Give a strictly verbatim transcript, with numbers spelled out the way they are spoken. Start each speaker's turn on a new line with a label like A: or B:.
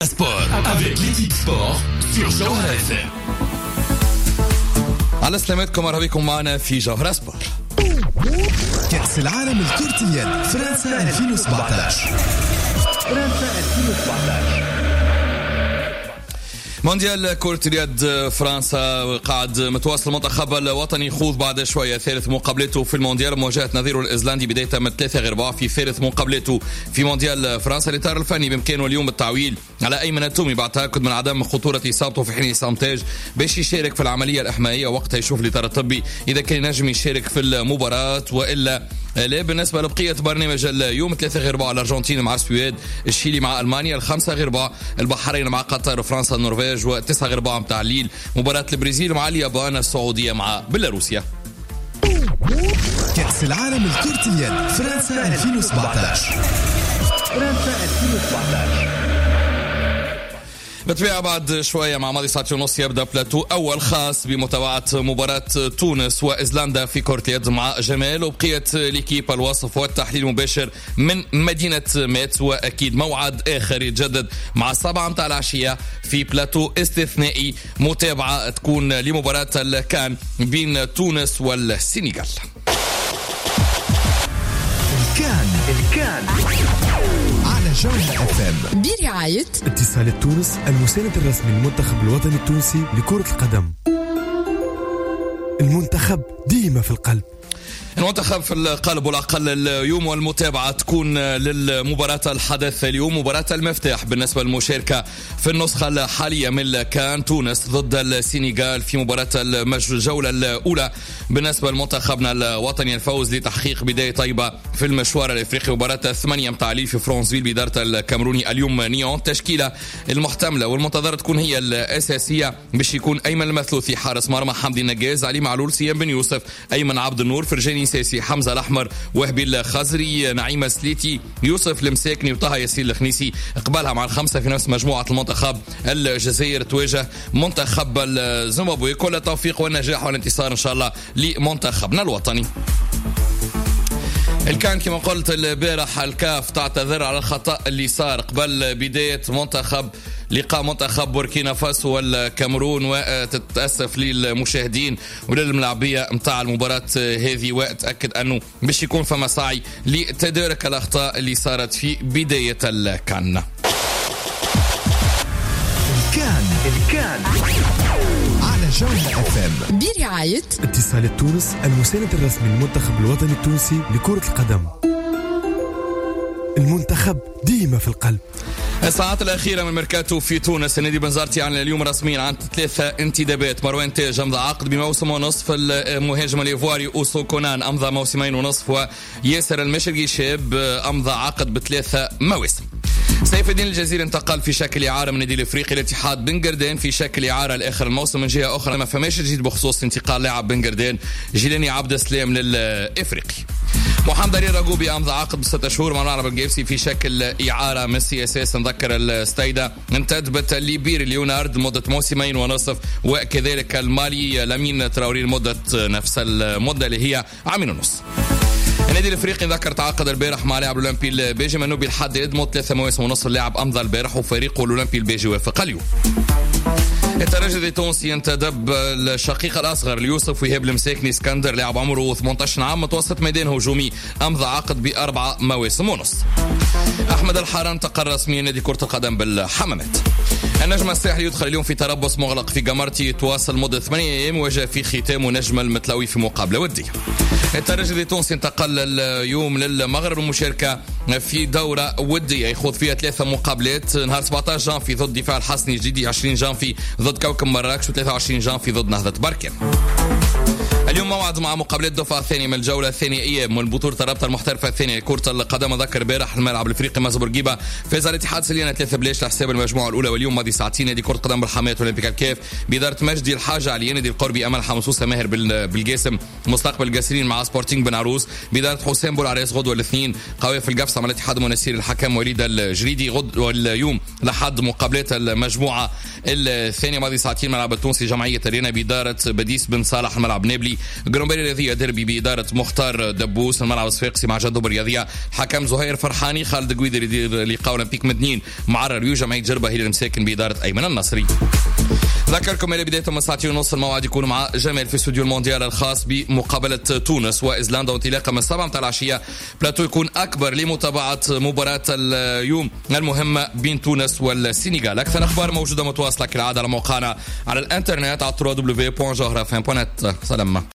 A: Sport avec l'équipe sport sur جوهرة اف ام. على سلامتكم، مرحبا بكم معنا في جوهرة سبورت.
B: كأس العالم لكرة اليد فرنسا ألفين وسبعطعش.
A: فرنسا ألفين وسبعطعش. مونديال كرة اليد فرنسا قاعد متواصل. المنتخب الوطني يخوض بعد شوية ثالث مقابلته في المونديال مواجهة نظيره الإيسلندي بداية من ثلاثة غير أربعة في ثالث مقابلته في مونديال فرنسا. الإطار الفني بإمكانه اليوم التعويل على أيمن التومي بعد تأكد من عدم خطورة إصابته في حين إسامتاج باش يشارك في العملية الإحمائية. وقتها يشوف الإطار الطبي إذا كان ينجم يشارك في المباراة وإلا لا. بالنسبة لبقية برنامج اليوم ثلاثة غير أربعة الأرجنتين مع السويد، الشيلي مع ألمانيا، الخمسة غير أربعة البحرين مع قطر وفرنسا النرويج، وتسعة غير أربعة متاع الليل مباراة البرازيل مع اليابان، السعودية مع بيلاروسيا.
B: كأس العالم لكرة اليد فرنسا ألفين وسبعطعش.
A: فرنسا ألفين وسبعطعش بتبيع بعد شوية مع ماضي ساعتين ونص يبدأ بلاتو أول خاص بمتابعة مباراة تونس وإيسلندا في كرة اليد مع جمال وبقية ليكيب الوصف والتحليل المباشر من مدينة ميت. وأكيد موعد آخر يتجدد مع السبعة متاع العشية في بلاتو استثنائي، متابعة تكون لمباراة الكان بين تونس والسنغال.
B: الكان الكان على جوهرة اف ام
C: برعاية
B: اتصالات تونس، المساند الرسمي للمنتخب الوطني التونسي لكرة القدم. المنتخب ديما في القلب.
A: المنتخب في القلب والأقل اليوم، والمتابعة تكون للمباراة الحدث اليوم، مباراة المفتاح بالنسبة للمشاركة في النسخة الحالية من كان تونس ضد السنغال في مباراة الجولة الأولى بالنسبة لمنتخبنا الوطني، الفوز لتحقيق بداية طيبة في المشوار الإفريقي. مباراة الثمانية متاع في فرانسفيل بإدارة الكاميروني اليوم نيون. تشكيلة المحتملة والمنتظرة تكون هي الأساسية باش يكون أيمن المثلوثي حارس مرمى، حمدي النجاز، علي معلول، سيام بن يوسف، أيمن عبد النور، فرجاني ساسي، حمزة الأحمر، وهبي الخزري، نعيم سليتي، يوسف المساكني وطه ياسين الخنيسي. اقبالها مع الخمسة في نفس مجموعة المنتخب الجزائر تواجه منتخب الزيمبابوي. كل التوفيق والنجاح والانتصار إن شاء الله لمنتخبنا الوطني. الكان كما قلت البارح الكاف تعتذر على الخطأ اللي صار قبل بداية منتخب لقاء منتخب بوركينا فاسو والكاميرون، وتتأسف للمشاهدين وللملاعبية متاع المباراة هذه، وتأكد أنه باش يكون فما سعي لتدارك الأخطاء اللي صارت في بداية الكان.
B: الكان الكان على جوهرة اف ام
C: برعاية
B: اتصالات تونس، المساند الرسمي للمنتخب الوطني التونسي لكرة القدم. المنتخب ديما في القلب.
A: الساعات الأخيرة من ميركاتو في تونس، النادي بنزرتي عن اليوم رسميا عن ثلاثة انتدابات. مروان تاج أمضى عقد بموسم ونصف، المهاجم الإيفواري أوسو كونان أمضى موسمين ونصف، وياسر المشرقي شاب أمضى عقد بثلاثة مواسم. سيف الدين الجزيري انتقل في شكل إعارة من النادي الإفريقي لاتحاد بن قردان في شكل إعارة لآخر الموسم. من جهة أخرى ما فماش جديد بخصوص انتقال لاعب بن قردان جيلاني عبد السلام للإفريقي. محمد علي رغوبي أمضى عقد بستة شهور مع العرب الجيبسي في شكل إعارة من سي اس اس. نذكر الستايدا انتدبت الليبيري ليونارد لمدة موسمين ونصف، وكذلك المالي لامين تراوري لمدة نفس المدة اللي هي عامين ونص. النادي الافريقي ذكر تعاقد البارح مع لاعب الاولمبي البيجي منوبي لحد ادمو ثلاثة مواسم ونصف. اللاعب امضى البارح وفريقه الاولمبي البيجي وافق اليوم. الترجي التونسي انتدب الشقيق الاصغر ليوسف وهاب المساكني اسكندر، لاعب عمره ثمانية عشر عام، متوسط ميدان هجومي، امضى عقد باربعة مواسم ونص. احمد الحارة انتقل رسميا نادي كرة القدم بالحمامات. النجم الساحلي يدخل اليوم في تربص مغلق في جمرتي يتواصل مدة ثمانية أيام، وجاء في ختامه نجم المتلوي في مقابلة ودية. الترجي التونسي انتقل اليوم للمغرب المشاركة في دورة ودية يخوض فيها ثلاثة مقابلات، نهار سبعة عشر جانفي ضد دفاع الحسني الجديدي، عشرين جانفي ضد كوكب مراكش، وثلاثة وعشرين جانفي ضد نهضة بركان. اليوم موعد مع مقابلات الدفعة الثانية من الجولة الثانية أيام من بطولة الرابطة المحترفة الثانية لكرة القدم. ذكر بارح الملعب الإفريقي مازبورقيبة فاز الاتحاد سليانة ثلاثة بلاش لحساب المجموعة الأولى، واليوم ماضي الماضي ساعتين نادي كرة قدم بالحماة أولمبيك الكاف بإدارة مجدي الحاجة علي نادي القربي أمل حمصوصة ماهر بالقاسم مستقبل القاسرين مع سبورتينغ بن عروس بإدارة حسام بولعريس غدوة الاثنين قوافل القفصة مع الاتحاد المنسير الحكم وليد الجريدي غد واليوم لحد مقابلات المجموعة الثانية ماضي ساعتين ملعب التونسي جمعية رينا بإدارة بديس بن صالح الملعب نابلي جرومبيري الرياضية ديربي بإدارة مختار دبوس الملعب الصفاقسي مع جندوب الرياضية حكم زهير فرحاني خالد قويدر يدير لقاء أولمبيك مدنين مع ريو جمعية جربة هي المساكن بإدارة أيمن النصري. ذكركم إلى بداية من ساعتين ونص الموعد يكون مع جمال في استوديو المونديال الخاص بمقابلة تونس وإيزلندا وانطلاقا من السبعة متاع العشية بلاتو يكون أكبر لمتابعة مباراة اليوم المهمة بين تونس والسنغال. أكثر أخبار موجودة متواصلة كالعادة على موقعنا على الإنترنت على دبليو دبليو دبليو دوت جوهرة دوت نت. سلام.